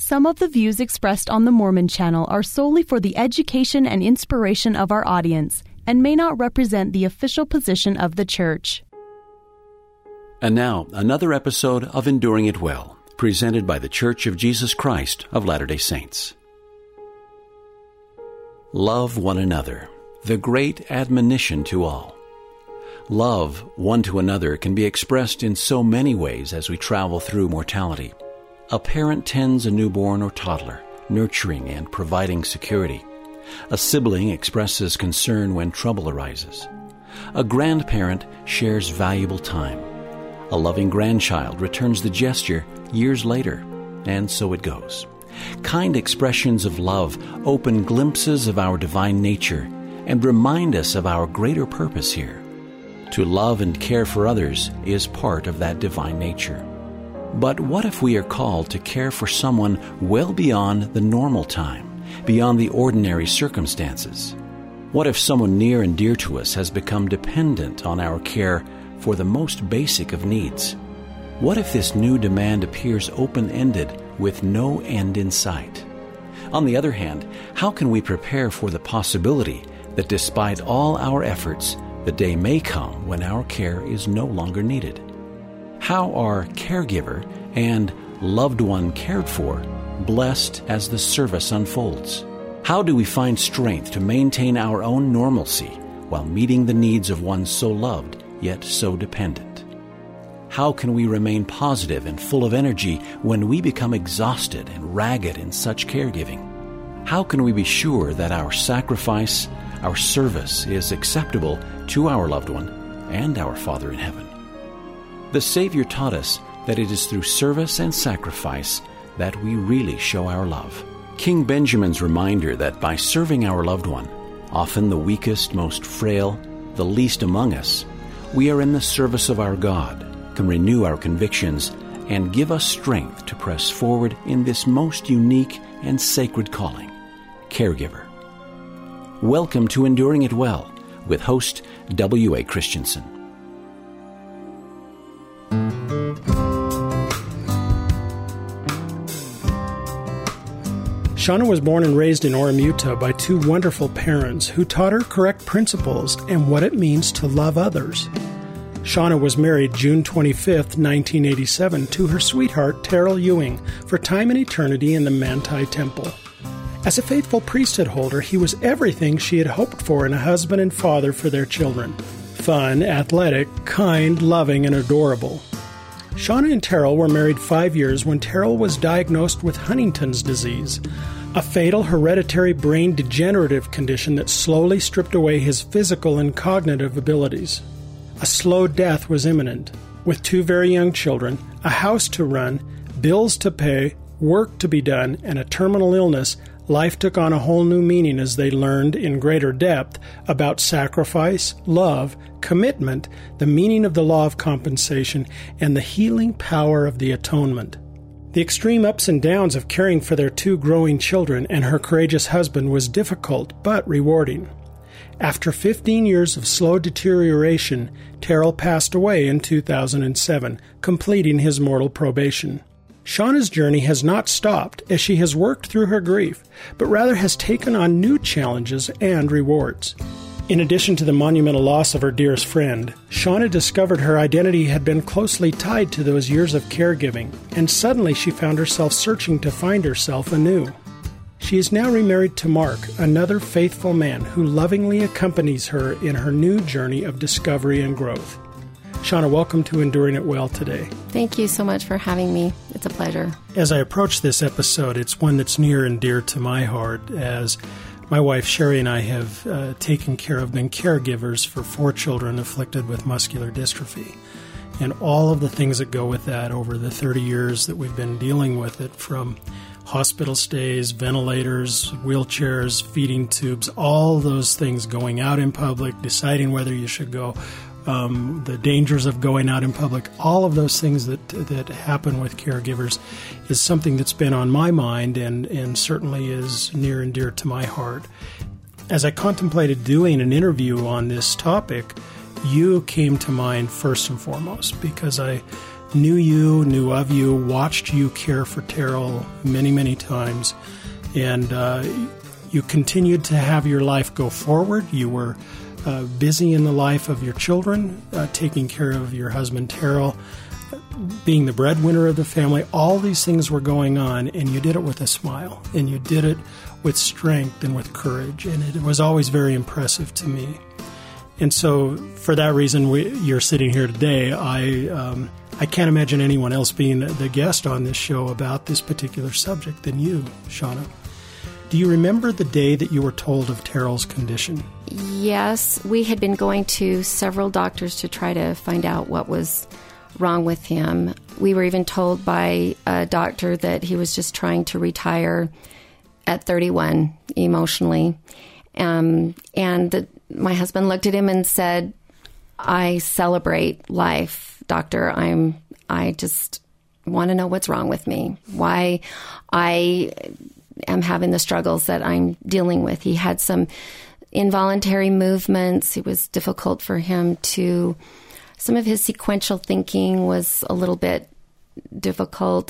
Some of the views expressed on the Mormon Channel are solely for the education and inspiration of our audience and may not represent the official position of the Church. And now, another episode of Enduring It Well, presented by the Church of Jesus Christ of Latter-day Saints. Love one another, the great admonition to all. Love one to another can be expressed in so many ways as we travel through mortality. A parent tends a newborn or toddler, nurturing and providing security. A sibling expresses concern when trouble arises. A grandparent shares valuable time. A loving grandchild returns the gesture years later, and so it goes. Kind expressions of love open glimpses of our divine nature and remind us of our greater purpose here. To love and care for others is part of that divine nature. But what if we are called to care for someone well beyond the normal time, beyond the ordinary circumstances? What if someone near and dear to us has become dependent on our care for the most basic of needs? What if this new demand appears open-ended with no end in sight? On the other hand, how can we prepare for the possibility that despite all our efforts, the day may come when our care is no longer needed? How are caregiver and loved one cared for blessed as the service unfolds? How do we find strength to maintain our own normalcy while meeting the needs of one so loved yet so dependent? How can we remain positive and full of energy when we become exhausted and ragged in such caregiving? How can we be sure that our sacrifice, our service is acceptable to our loved one and our Father in heaven? The Savior taught us that it is through service and sacrifice that we really show our love. King Benjamin's reminder that by serving our loved one, often the weakest, most frail, the least among us, we are in the service of our God, can renew our convictions and give us strength to press forward in this most unique and sacred calling, caregiver. Welcome to Enduring It Well with host W.A. Christensen. Shauna was born and raised in Orem, Utah by two wonderful parents who taught her correct principles and what it means to love others. Shauna was married June 25, 1987 to her sweetheart Terrell Ewing for time and eternity in the Manti Temple. As a faithful priesthood holder, he was everything she had hoped for in a husband and father for their children. Fun, athletic, kind, loving, and adorable. Shauna and Terrell were married 5 years when Terrell was diagnosed with Huntington's disease, a fatal hereditary brain degenerative condition that slowly stripped away his physical and cognitive abilities. A slow death was imminent. With two very young children, a house to run, bills to pay, work to be done, and a terminal illness, life took on a whole new meaning as they learned in greater depth about sacrifice, love, commitment, the meaning of the law of compensation, and the healing power of the atonement. The extreme ups and downs of caring for their two growing children and her courageous husband was difficult but rewarding. After 15 years of slow deterioration, Terrell passed away in 2007, completing his mortal probation. Shauna's journey has not stopped as she has worked through her grief, but rather has taken on new challenges and rewards. In addition to the monumental loss of her dearest friend, Shauna discovered her identity had been closely tied to those years of caregiving, and suddenly she found herself searching to find herself anew. She is now remarried to Mark, another faithful man who lovingly accompanies her in her new journey of discovery and growth. Shauna, welcome to Enduring It Well today. Thank you so much for having me. It's a pleasure. As I approach this episode, it's one that's near and dear to my heart, as my wife Sherry and I have been caregivers for 4 children afflicted with muscular dystrophy. And all of the things that go with that over the 30 years that we've been dealing with it, from hospital stays, ventilators, wheelchairs, feeding tubes, all those things, going out in public, deciding whether you should go, the dangers of going out in public, all of those things that happen with caregivers is something that's been on my mind and certainly is near and dear to my heart. As I contemplated doing an interview on this topic, you came to mind first and foremost, because I knew you, knew of you, watched you care for Terrell many, many times, and you continued to have your life go forward. You were busy in the life of your children, taking care of your husband Terrell, being the breadwinner of the family. All these things were going on, and you did it with a smile, and you did it with strength and with courage, and it was always very impressive to me. And so for that reason, you're sitting here today. I can't imagine anyone else being the guest on this show about this particular subject than you, Shauna. Do you remember the day that you were told of Terrell's condition? Yes, we had been going to several doctors to try to find out what was wrong with him. We were even told by a doctor that he was just trying to retire at 31 emotionally. My husband looked at him and said, "I celebrate life, doctor. I just want to know what's wrong with me, why I am having the struggles that I'm dealing with." He had some involuntary movements. It was difficult for him to, some of his sequential thinking was a little bit difficult,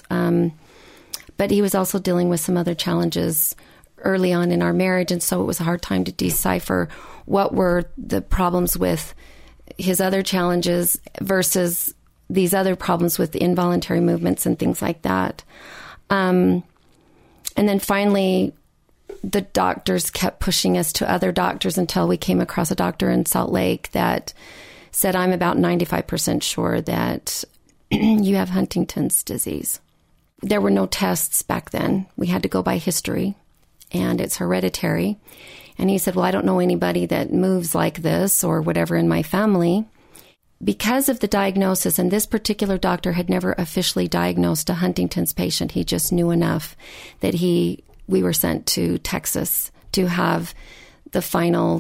but he was also dealing with some other challenges early on in our marriage, and so it was a hard time to decipher what were the problems with his other challenges versus these other problems with the involuntary movements and things like that. And then finally, the doctors kept pushing us to other doctors until we came across a doctor in Salt Lake that said, "I'm about 95% sure that you have Huntington's disease." There were no tests back then. We had to go by history, and it's hereditary. And he said, "Well, I don't know anybody that moves like this or whatever in my family." Because of the diagnosis, and this particular doctor had never officially diagnosed a Huntington's patient, he just knew enough that we were sent to Texas to have the final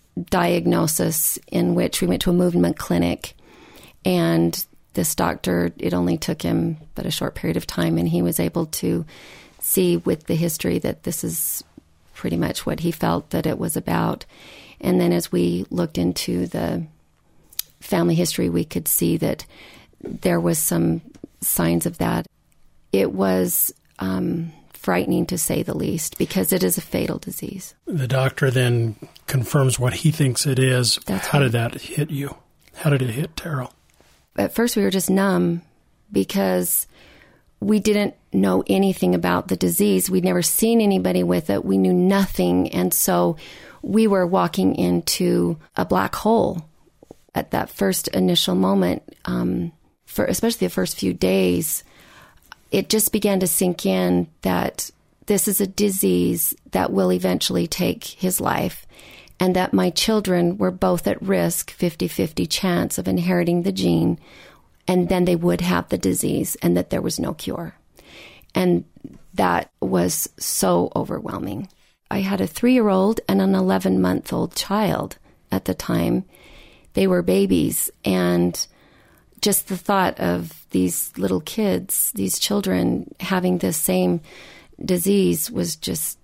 diagnosis, in which we went to a movement clinic. And this doctor, it only took him but a short period of time, and he was able to see with the history that this is pretty much what he felt that it was about. And then as we looked into the family history, we could see that there was some signs of that. It was frightening, to say the least, because it is a fatal disease. The doctor then confirms what he thinks it is. How did that hit you? How did it hit Terrell? At first we were just numb because we didn't know anything about the disease. We'd never seen anybody with it. We knew nothing. And so we were walking into a black hole at that first initial moment. For especially the first few days, it just began to sink in that this is a disease that will eventually take his life, and that my children were both at risk, 50-50 chance of inheriting the gene, and then they would have the disease, and that there was no cure. And that was so overwhelming. I had a 3-year-old and an 11-month-old child at the time. They were babies, and just the thought of these little kids, these children having this same disease was just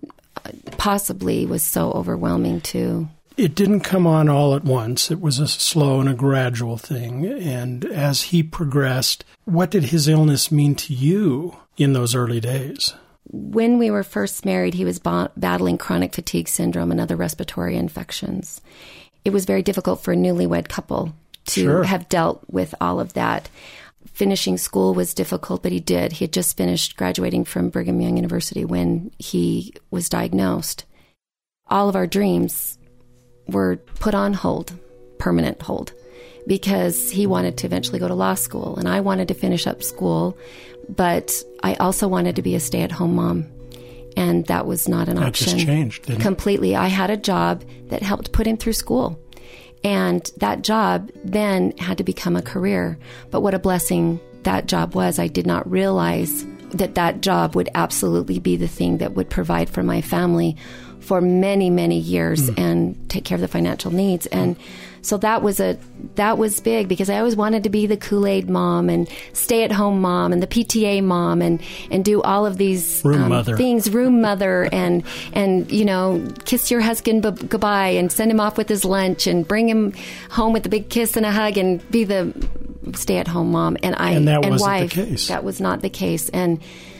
possibly was so overwhelming too. It didn't come on all at once. It was a slow and a gradual thing. And as he progressed, what did his illness mean to you in those early days? When we were first married, he was battling chronic fatigue syndrome and other respiratory infections. It was very difficult for a newlywed couple to have dealt with all of that. Finishing school was difficult, but he did. He had just finished graduating from Brigham Young University when he was diagnosed. All of our dreams were put on hold, permanent hold, because he wanted to eventually go to law school, and I wanted to finish up school, but I also wanted to be a stay-at-home mom, and that was not an option. That just changed, didn't it? Completely. I had a job that helped put him through school. And that job then had to become a career. But what a blessing that job was. I did not realize that that job would absolutely be the thing that would provide for my family for many, many years and take care of the financial needs. And so that was big, because I always wanted to be the Kool-Aid mom and stay-at-home mom and the PTA mom and do all of these things, room mother, and you know, kiss your husband goodbye and send him off with his lunch and bring him home with a big kiss and a hug and be the stay-at-home mom, and that wasn't wife. the case. That was not the case, and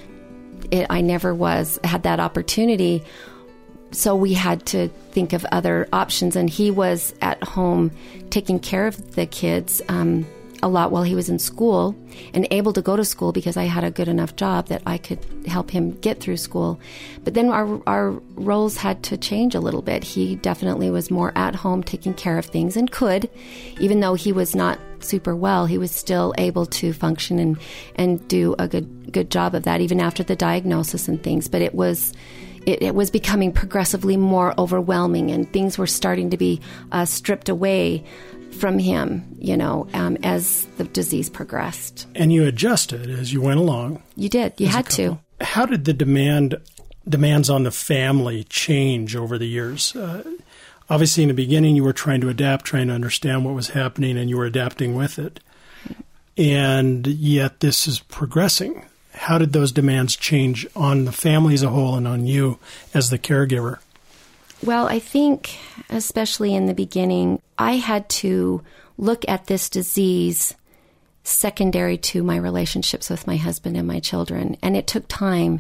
I never had that opportunity. So we had to think of other options, and he was at home taking care of the kids a lot while he was in school, and able to go to school because I had a good enough job that I could help him get through school. But then our roles had to change a little bit. He definitely was more at home taking care of things, and could, even though he was not super well, he was still able to function and do a good job of that, even after the diagnosis and things. But it was becoming progressively more overwhelming, and things were starting to be stripped away from him, as the disease progressed. And you adjusted as you went along. You did. You had to. How did the demands on the family change over the years? Obviously, in the beginning, you were trying to adapt, trying to understand what was happening, and you were adapting with it. And yet this is progressing. How did those demands change on the family as a whole and on you as the caregiver? Well, I think, especially in the beginning, I had to look at this disease secondary to my relationships with my husband and my children. And it took time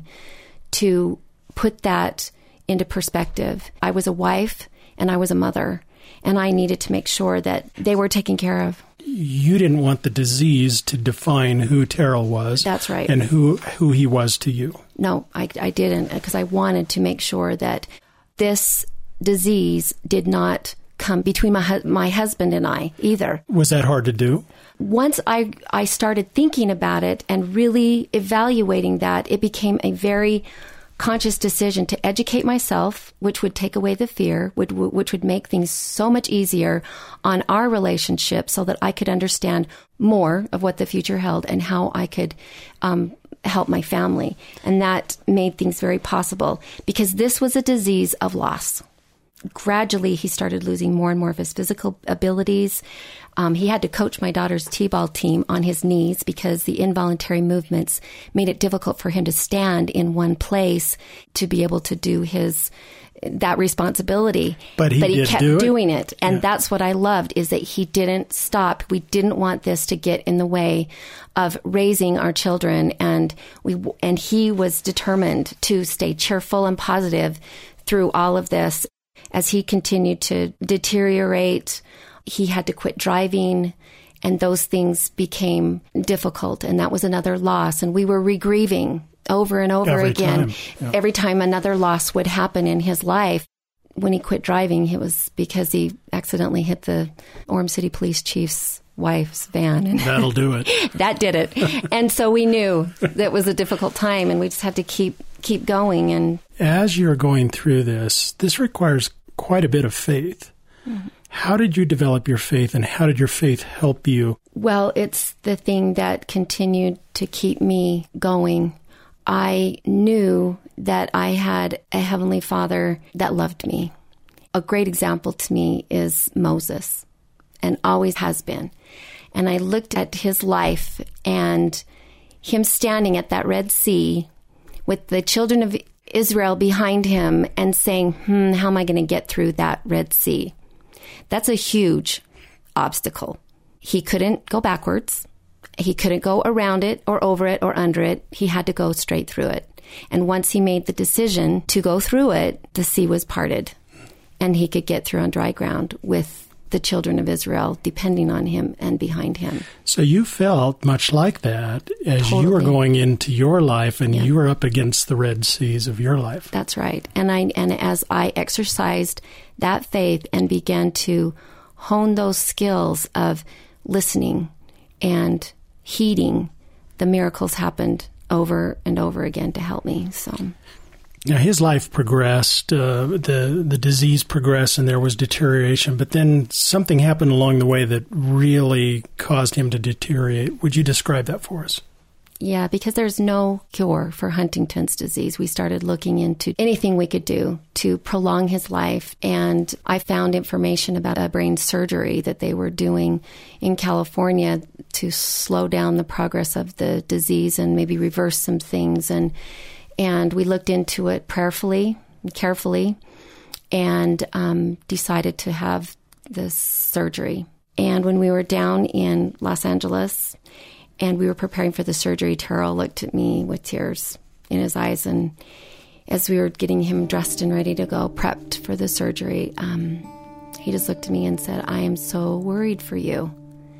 to put that into perspective. I was a wife and I was a mother, and I needed to make sure that they were taken care of. You didn't want the disease to define who Terrell was. That's right. And who he was to you. No, I didn't, because I wanted to make sure that this disease did not come between my husband and I either. Was that hard to do? Once I started thinking about it and really evaluating that, it became a very conscious decision to educate myself, which would take away the fear, which would make things so much easier on our relationship, so that I could understand more of what the future held and how I could help my family. And that made things very possible, because this was a disease of loss. Gradually, he started losing more and more of his physical abilities. He had to coach my daughter's t-ball team on his knees because the involuntary movements made it difficult for him to stand in one place to be able to do that responsibility. But he kept doing it. And that's what I loved, is that he didn't stop. We didn't want this to get in the way of raising our children. And he was determined to stay cheerful and positive through all of this. As he continued to deteriorate, he had to quit driving, and those things became difficult, and that was another loss. And we were regrieving over and over again. Every time another loss would happen in his life. When he quit driving, it was because he accidentally hit the Orem City Police Chief's wife's van. And that'll do it. That did it. And so we knew that was a difficult time, and we just had to keep going. And as you're going through this requires quite a bit of faith. Mm-hmm. How did you develop your faith, and how did your faith help you? Well, it's the thing that continued to keep me going. I knew that I had a Heavenly Father that loved me. A great example to me is Moses, and always has been. And I looked at his life and him standing at that Red Sea with the children of Israel behind him and saying, how am I going to get through that Red Sea? That's a huge obstacle. He couldn't go backwards. He couldn't go around it or over it or under it. He had to go straight through it. And once he made the decision to go through it, the sea was parted, and he could get through on dry ground with the children of Israel depending on him and behind him. So you felt much like that as you were going into your life, and you were up against the Red Seas of your life. That's right. And as I exercised that faith and began to hone those skills of listening and heeding, the miracles happened over and over again to help me. So now his life progressed, the disease progressed, and there was deterioration, but then something happened along the way that really caused him to deteriorate. Would you describe that for us? Yeah, because there's no cure for Huntington's disease. We started looking into anything we could do to prolong his life, and I found information about a brain surgery that they were doing in California to slow down the progress of the disease and maybe reverse some things. And we looked into it prayerfully, carefully, and decided to have this surgery. And when we were down in Los Angeles and we were preparing for the surgery, Terrell looked at me with tears in his eyes. And as we were getting him dressed and ready to go, prepped for the surgery, he just looked at me and said, "I am so worried for you."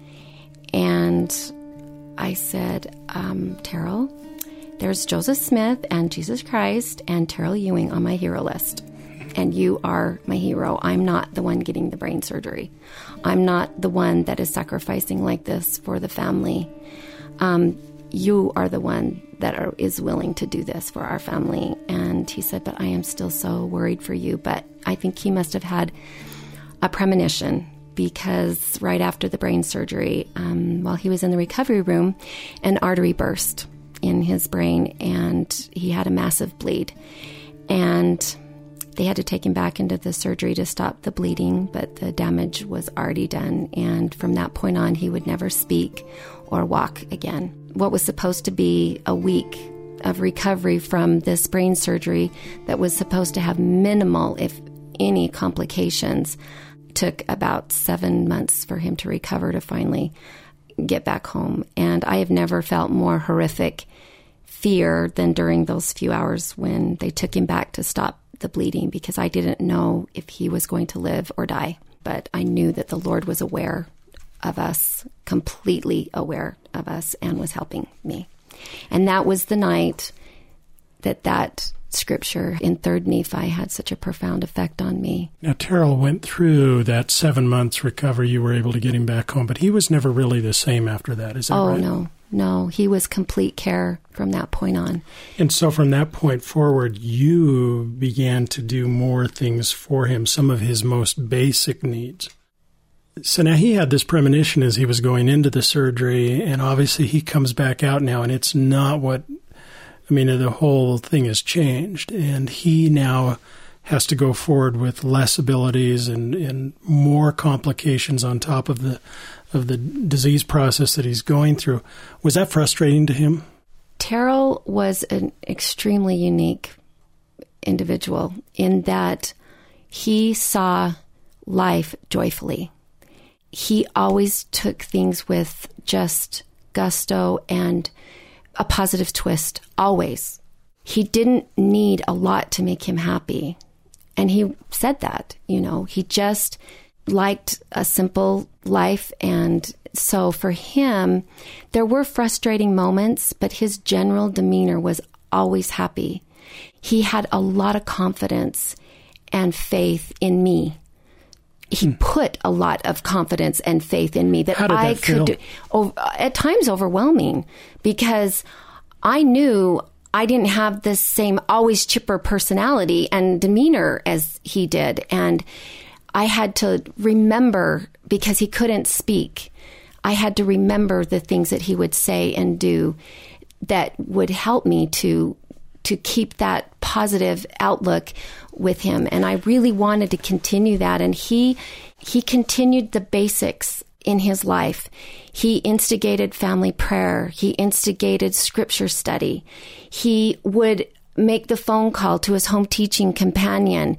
And I said, Terrell, there's Joseph Smith and Jesus Christ and Terrell Ewing on my hero list. And you are my hero. I'm not the one getting the brain surgery. I'm not the one that is sacrificing like this for the family. You are the one that is willing to do this for our family. And he said, but I am still so worried for you. But I think he must have had a premonition, because right after the brain surgery, while he was in the recovery room, an artery burst in his brain and he had a massive bleed. And they had to take him back into the surgery to stop the bleeding, but the damage was already done. And from that point on, he would never speak or walk again. What was supposed to be a week of recovery from this brain surgery that was supposed to have minimal, if any, complications, took about 7 months for him to recover to finally get back home. And I have never felt more horrific fear than during those few hours when they took him back to stop the bleeding, because I didn't know if he was going to live or die. But I knew that the Lord was aware of us, completely aware of us, and was helping me. And that was the night that scripture in 3rd Nephi had such a profound effect on me. Now, Terrell went through that 7 months recovery. You were able to get him back home, but he was never really the same after that. Is that right? Oh, no. He was complete care from that point on. And so from that point forward, you began to do more things for him, some of his most basic needs. So now he had this premonition as he was going into the surgery, and obviously he comes back out now, and it's not what... the whole thing has changed, and he now has to go forward with less abilities and more complications on top of the disease process that he's going through. Was that frustrating to him? Terrell was an extremely unique individual in that he saw life joyfully. He always took things with just gusto and a positive twist, always. He didn't need a lot to make him happy. And he said that, he just liked a simple life. And so for him, there were frustrating moments, but his general demeanor was always happy. He had a lot of confidence and faith in me. He put a lot of confidence and faith in me that I could do. At times overwhelming, because I knew I didn't have the same always chipper personality and demeanor as he did. And I had to remember, because he couldn't speak, I had to remember the things that he would say and do that would help me to keep that positive outlook with him. And I really wanted to continue that. And he continued the basics in his life. He instigated family prayer. He instigated scripture study. He would make the phone call to his home teaching companion.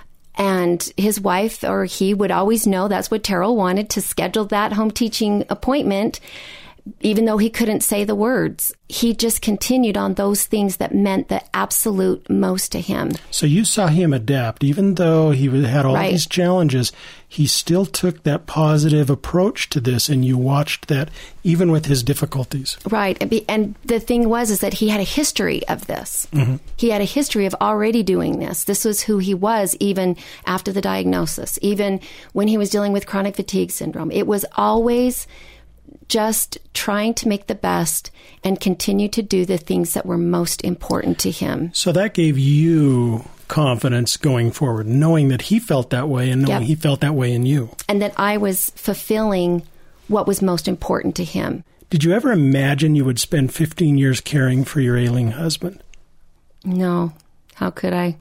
And his wife or he would always know that's what Terrell wanted, to schedule that home teaching appointment. Even though he couldn't say the words, he just continued on those things that meant the absolute most to him. So you saw him adapt. Even though he had all these challenges, he still took that positive approach to this, and you watched that even with his difficulties. Right. And the thing is that he had a history of this. Mm-hmm. He had a history of already doing this. This was who he was even after the diagnosis, even when he was dealing with chronic fatigue syndrome. It was always just trying to make the best and continue to do the things that were most important to him. So that gave you confidence going forward, knowing that he felt that way and knowing he felt that way in you. And that I was fulfilling what was most important to him. Did you ever imagine you would spend 15 years caring for your ailing husband? No. How could I?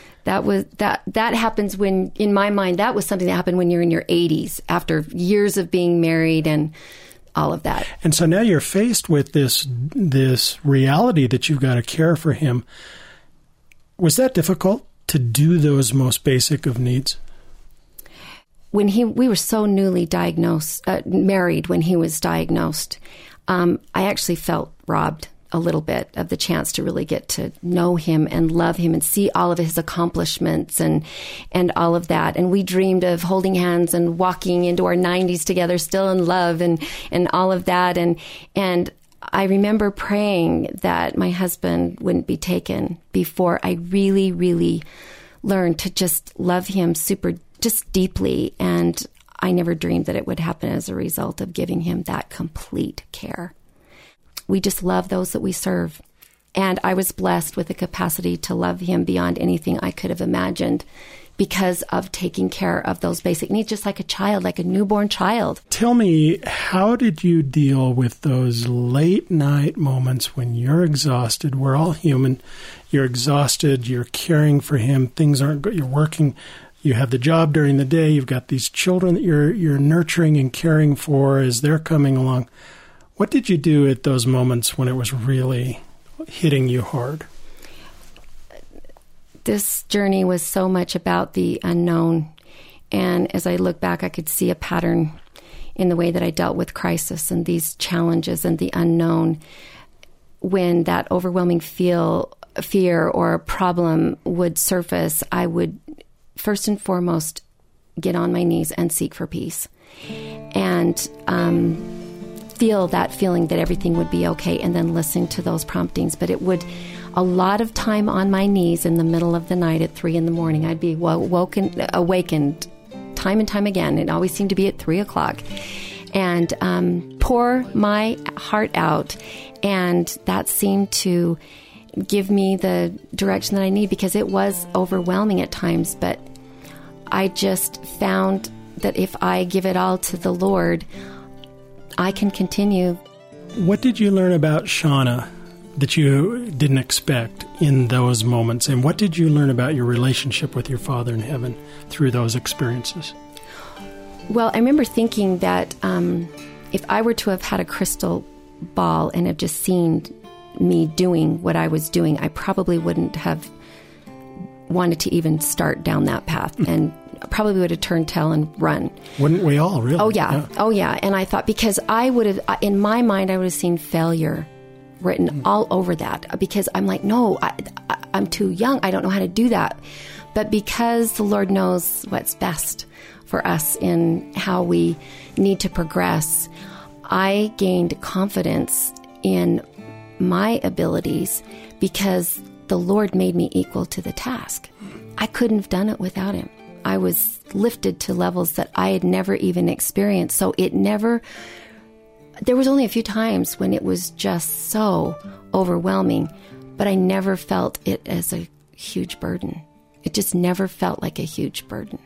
That happens when, in my mind, that was something that happened when you're in your 80s, after years of being married and all of that. And so now you're faced with this reality that you've got to care for him. Was that difficult to do those most basic of needs? when we were so newly married when he was diagnosed, I actually felt robbed a little bit of the chance to really get to know him and love him and see all of his accomplishments and all of that. And we dreamed of holding hands and walking into our 90s together, still in love and all of that. And I remember praying that my husband wouldn't be taken before I really, really learned to just love him just deeply. And I never dreamed that it would happen as a result of giving him that complete care. We just love those that we serve. And I was blessed with the capacity to love him beyond anything I could have imagined because of taking care of those basic needs, just like a child, like a newborn child. Tell me, how did you deal with those late night moments when you're exhausted? We're all human. You're exhausted. You're caring for him. Things aren't good. You're working. You have the job during the day. You've got these children that you're nurturing and caring for as they're coming along. What did you do at those moments when it was really hitting you hard? This journey was so much about the unknown. And as I look back, I could see a pattern in the way that I dealt with crisis and these challenges and the unknown. When that overwhelming fear or problem would surface, I would first and foremost get on my knees and seek for peace. And feel that feeling that everything would be okay, and then listen to those promptings. But it would, a lot of time on my knees in the middle of the night at 3 a.m, I'd be awakened time and time again. It always seemed to be at 3 o'clock. And pour my heart out. And that seemed to give me the direction that I need, because it was overwhelming at times. But I just found that if I give it all to the Lord, I can continue. What did you learn about Shauna that you didn't expect in those moments? And what did you learn about your relationship with your Father in heaven through those experiences? Well, I remember thinking that if I were to have had a crystal ball and have just seen me doing what I was doing, I probably wouldn't have wanted to even start down that path, and probably would have turned tail and run. Wouldn't we all, really? Oh, yeah. Oh, yeah. And I thought, because I would have, in my mind, I would have seen failure written all over that, because I'm like, no, I'm too young. I don't know how to do that. But because the Lord knows what's best for us in how we need to progress, I gained confidence in my abilities because the Lord made me equal to the task. I couldn't have done it without him. I was lifted to levels that I had never even experienced. So there was only a few times when it was just so overwhelming, but I never felt it as a huge burden. It just never felt like a huge burden.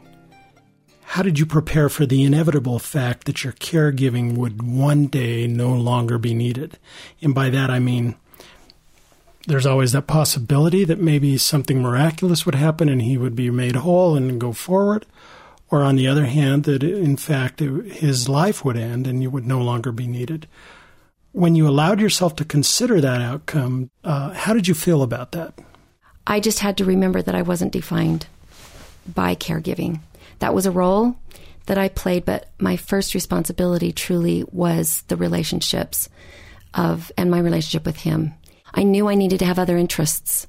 How did you prepare for the inevitable fact that your caregiving would one day no longer be needed? And by that, I mean, there's always that possibility that maybe something miraculous would happen and he would be made whole and go forward. Or on the other hand, that in fact his life would end and you would no longer be needed. When you allowed yourself to consider that outcome, how did you feel about that? I just had to remember that I wasn't defined by caregiving. That was a role that I played, but my first responsibility truly was the relationships and my relationship with him. I knew I needed to have other interests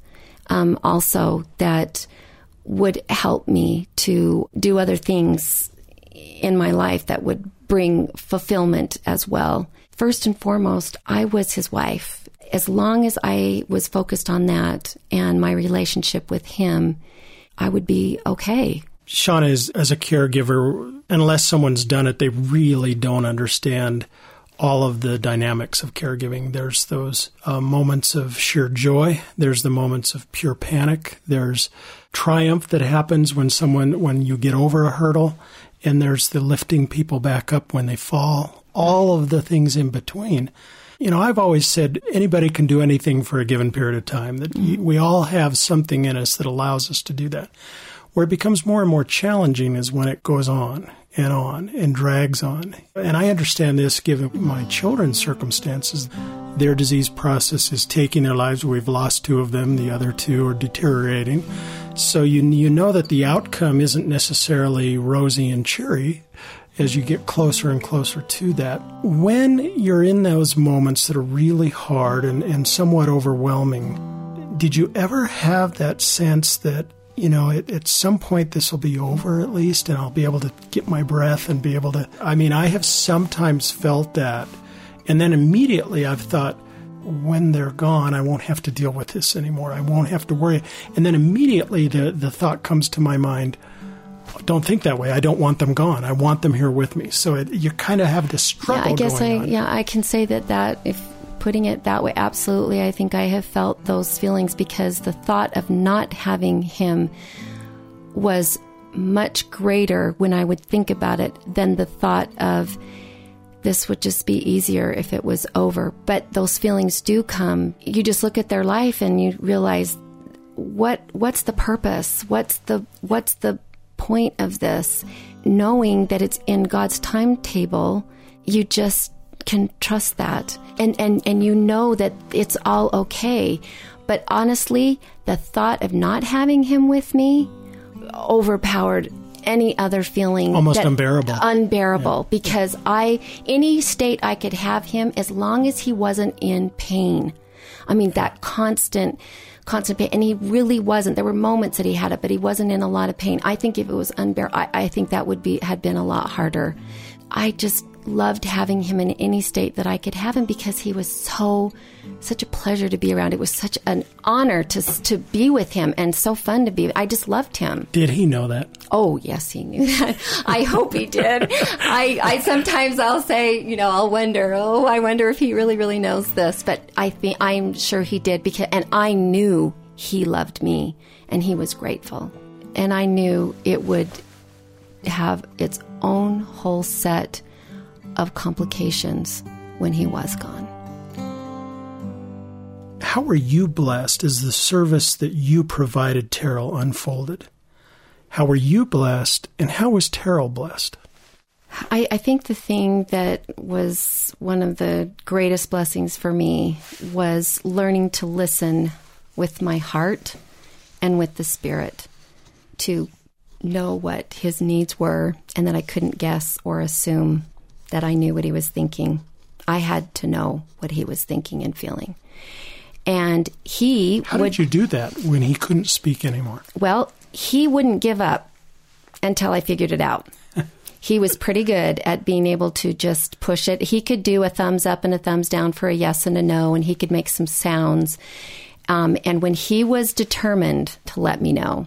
also that would help me to do other things in my life that would bring fulfillment as well. First and foremost, I was his wife. As long as I was focused on that and my relationship with him, I would be okay. Shauna, as a caregiver, unless someone's done it, they really don't understand all of the dynamics of caregiving. There's those moments of sheer joy. There's the moments of pure panic. There's triumph that happens when you get over a hurdle. And there's the lifting people back up when they fall. All of the things in between. You know, I've always said anybody can do anything for a given period of time. That we all have something in us that allows us to do that. Where it becomes more and more challenging is when it goes on and drags on. And I understand this given my children's circumstances. Their disease process is taking their lives. We've lost 2 of them. The other 2 are deteriorating. So you know that the outcome isn't necessarily rosy and cheery as you get closer and closer to that. When you're in those moments that are really hard and somewhat overwhelming, did you ever have that sense that, at some point this will be over at least, and I'll be able to get my breath and be able to... I have sometimes felt that. And then immediately I've thought, when they're gone, I won't have to deal with this anymore. I won't have to worry. And then immediately the thought comes to my mind, don't think that way. I don't want them gone. I want them here with me. So you kind of have this struggle going on. I can say that if putting it that way, absolutely. I think I have felt those feelings because the thought of not having him was much greater when I would think about it than the thought of this would just be easier if it was over. But those feelings do come. You just look at their life and you realize what's the purpose? What's the point of this? Knowing that it's in God's timetable, you just can trust that. And you know that it's all okay. But honestly, the thought of not having him with me overpowered any other feeling. Almost unbearable. Unbearable. Yeah. Because any state I could have him, as long as he wasn't in pain. That constant pain. And he really wasn't. There were moments that he had it, but he wasn't in a lot of pain. I think if it was unbearable, I think that had been a lot harder. I just loved having him in any state that I could have him because he was such a pleasure to be around. It was such an honor to be with him and so fun to be. I just loved him. Did he know that? Oh, yes, he knew that. I hope he did. I sometimes I'll say, I'll wonder, I wonder if he really, really knows this. But I'm sure he did and I knew he loved me and he was grateful. And I knew it would have its own whole set of complications when he was gone. How were you blessed as the service that you provided Terrell unfolded? How were you blessed, and how was Terrell blessed? I think the thing that was one of the greatest blessings for me was learning to listen with my heart and with the Spirit, to know what his needs were and that I couldn't guess or assume that I knew what he was thinking. I had to know what he was thinking and feeling. And How did you do that when he couldn't speak anymore? Well, he wouldn't give up until I figured it out. He was pretty good at being able to just push it. He could do a thumbs up and a thumbs down for a yes and a no, and he could make some sounds. And when he was determined to let me know,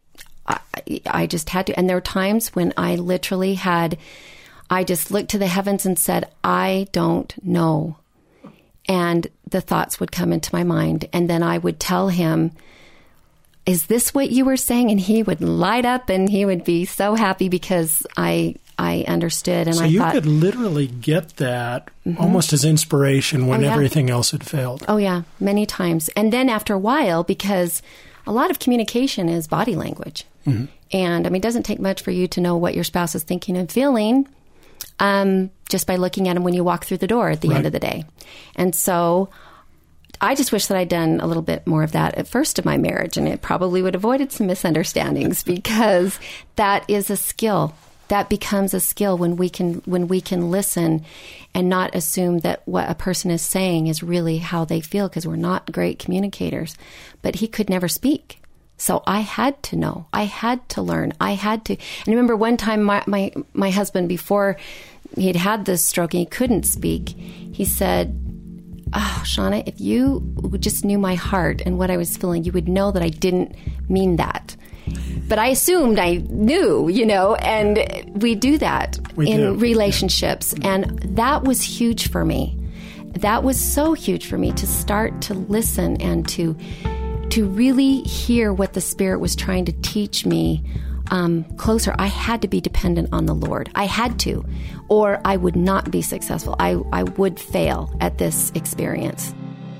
I just had to. And there were times when I literally I just looked to the heavens and said, I don't know. And the thoughts would come into my mind. And then I would tell him, is this what you were saying? And he would light up and he would be so happy because I understood. And so you could literally get that almost as inspiration when everything else had failed. Oh, yeah, many times. And then after a while, because a lot of communication is body language. Mm-hmm. And it doesn't take much for you to know what your spouse is thinking and feeling. Just by looking at him when you walk through the door at the end of the day. And so I just wish that I'd done a little bit more of that at first of my marriage, and it probably would have avoided some misunderstandings because that is a skill. That becomes a skill when we can listen and not assume that what a person is saying is really how they feel, because we're not great communicators. But he could never speak. So I had to know. I had to learn. I had to. And I remember one time my husband, before he'd had this stroke and he couldn't speak, he said, oh, Shauna, if you just knew my heart and what I was feeling, you would know that I didn't mean that. But I assumed I knew, and we do that in relationships. Yeah. And that was huge for me. That was so huge for me to start to listen and to really hear what the Spirit was trying to teach me closer. I had to be dependent on the Lord. I had to, or I would not be successful. I would fail at this experience.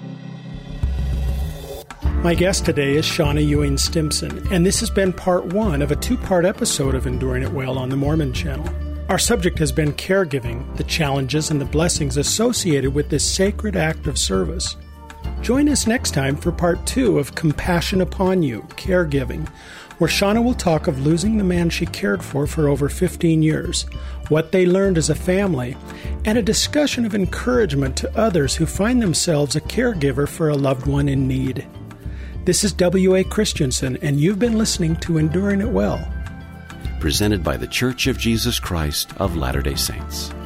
My guest today is Shauna Ewing Stimson, and this has been part one of a two-part episode of Enduring It Well on the Mormon Channel. Our subject has been caregiving, the challenges and the blessings associated with this sacred act of service. Join us next time for part 2 of Compassion Upon You, Caregiving, where Shauna will talk of losing the man she cared for over 15 years, what they learned as a family, and a discussion of encouragement to others who find themselves a caregiver for a loved one in need. This is W.A. Christensen, and you've been listening to Enduring It Well, presented by The Church of Jesus Christ of Latter-day Saints.